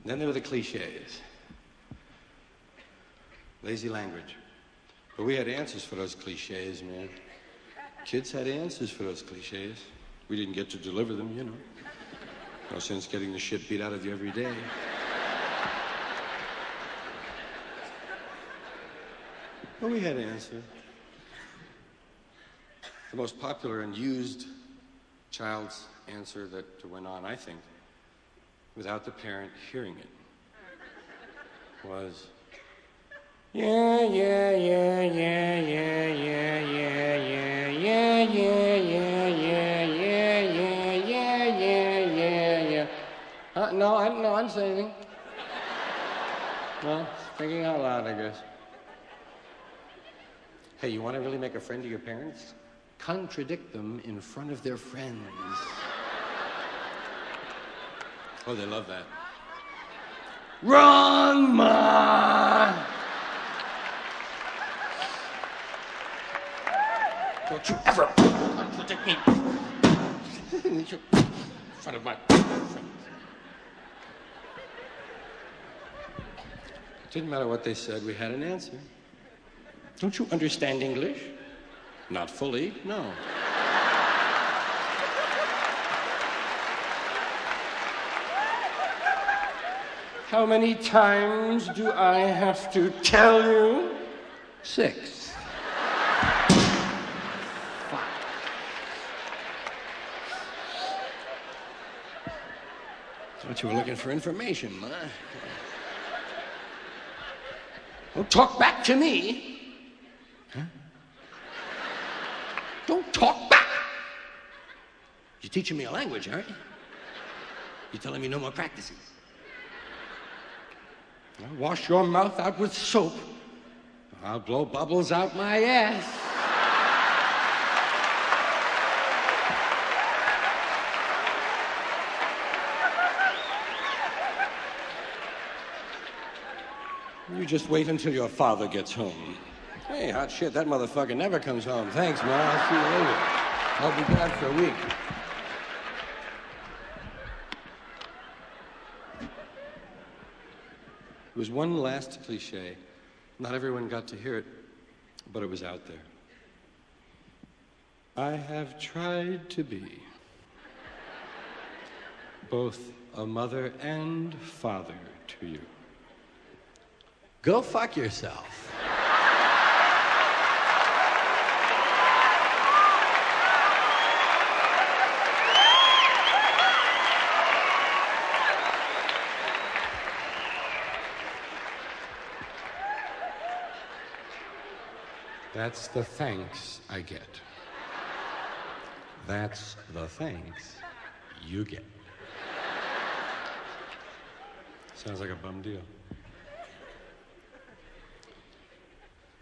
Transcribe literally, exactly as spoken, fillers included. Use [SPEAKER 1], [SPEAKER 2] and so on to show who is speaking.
[SPEAKER 1] Then there were the cliches. Lazy language. But we had answers for those cliches, man. Kids had answers for those cliches. We didn't get to deliver them, you know. No sense getting the shit beat out of you every day. But we had answers. The most popular and used child's answer that went on, I think, without the parent hearing it, was, yeah, yeah, yeah, yeah, yeah, yeah, yeah, yeah, yeah, yeah, yeah, yeah, yeah, yeah, yeah, yeah, yeah, yeah. Uh, no, I, no, I didn't say anything. No, thinking out loud, I guess. Hey, you want to really make a friend of your parents? Contradict them in front of their friends. Oh, they love that. Wrong, Ma! Don't you ever contradict me in front of my friends. It didn't matter what they said, we had an answer. Don't you understand English? Not fully, no. How many times do I have to tell you? Six. Five. Thought you were looking for information, Ma. Don't talk back to me. Huh? Don't talk back. You're teaching me a language, aren't you? You're telling me no more practices. I'll wash your mouth out with soap. I'll blow bubbles out my ass. You just wait until your father gets home. Hey, hot shit, that motherfucker never comes home. Thanks, Ma. I'll see you later. I'll be back for a week. It was one last cliche. Not everyone got to hear it, but it was out there. I have tried to be both a mother and father to you. Go fuck yourself. That's the thanks I get. That's the thanks you get. Sounds like a bum deal.